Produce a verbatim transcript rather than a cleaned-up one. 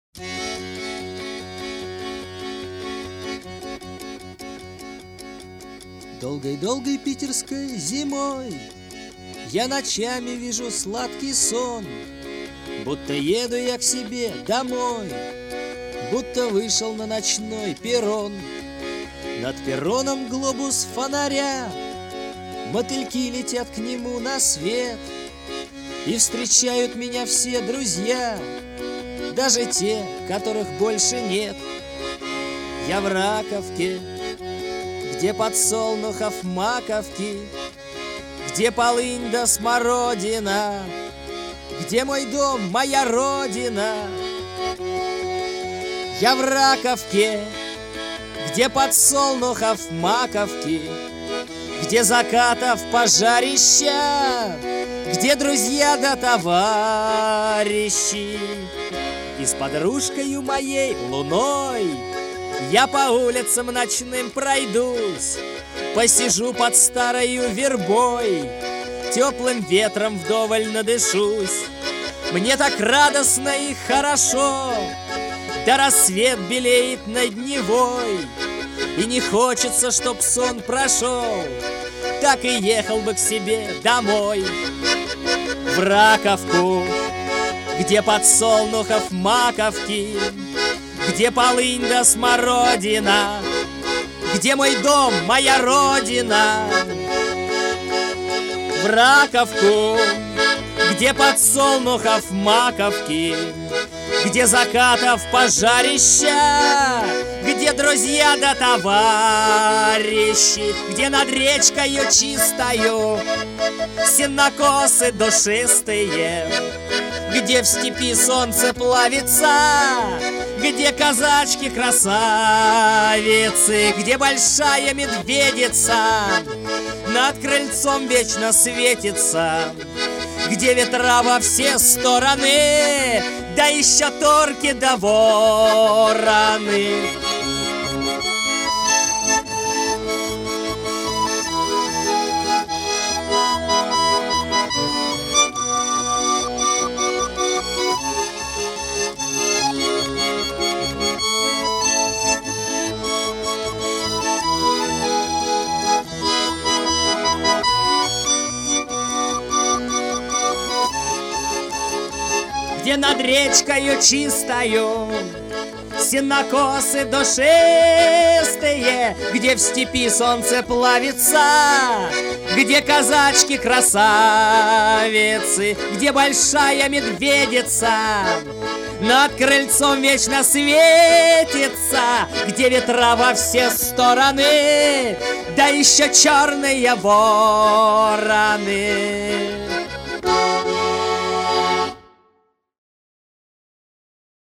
Долгой-долгой питерской зимой я ночами вижу сладкий сон, будто еду я к себе домой, будто вышел на ночной перрон. Над перроном глобус фонаря, мотыльки летят к нему на свет, и встречают меня все друзья, даже те, которых больше нет. Я в Раковке, где подсолнухов маковки, где полынь да смородина, где мой дом, моя родина. Я в Раковке, где подсолнухов маковки, где закатов пожарища, где друзья да товарищи. И с подружкою моей луной я по улицам ночным пройдусь, посижу под старою вербой, теплым ветром вдоволь надышусь. Мне так радостно и хорошо, да рассвет белеет над Невой, и не хочется, чтоб сон прошел, так и ехал бы к себе домой. В Раковку, где подсолнухов маковки, где полынь да смородина, где мой дом, моя родина. В Раковку, где подсолнухов маковки, где закатов пожарища, где друзья да товарищи, где над речкою чистою сенокосы душистые, где в степи солнце плавится, где казачки-красавицы, где большая медведица над крыльцом вечно светится, где ветра во все стороны, да еще торки да вороны. Где над речкою чистою сенокосы душистые, где в степи солнце плавится, где казачки-красавицы, где большая медведица над крыльцом вечно светится, где ветра во все стороны, да еще черные вороны.